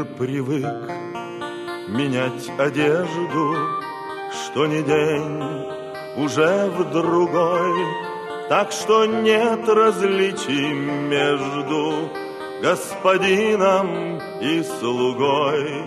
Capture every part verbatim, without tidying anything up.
Мир привык менять одежду, что ни день уже в другой, так что нет различий между господином и слугой.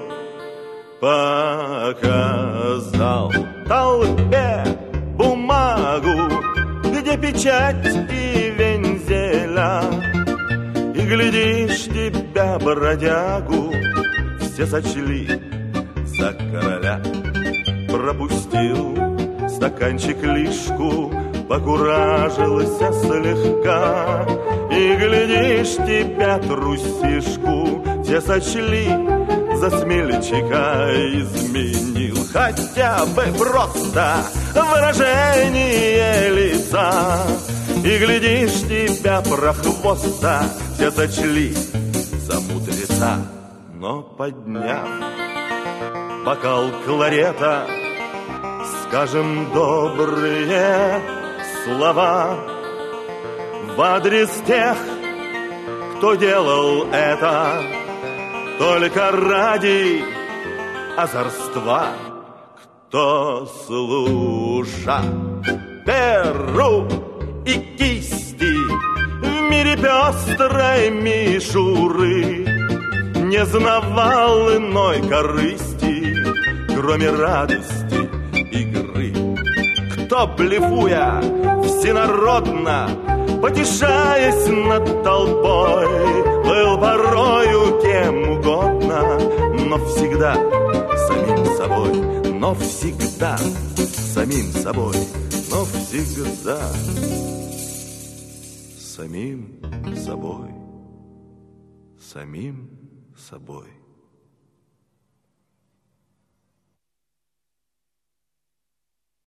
Показал толпе бумагу, где печать и вензеля, и, глядишь, тебя, бродягу, все сочли за короля. Пропустил стаканчик лишку, покуражился слегка, и, глядишь, тебя, трусишку, все сочли за смельчака. Изменил хотя бы просто выражение лица, и, глядишь, тебя, прохвоста, все сочли за мудреца. Но, подняв бокал кларета, скажем добрые слова в адрес тех, кто делал это только ради озорства, кто, служа перу и кисти в мире пестрой мишуры, не знавал иной корысти, кроме радости игры. Кто, блефуя всенародно, потешаясь над толпой, был порою кем угодно, но всегда самим собой, но всегда самим собой, но всегда самим собой, самим собой.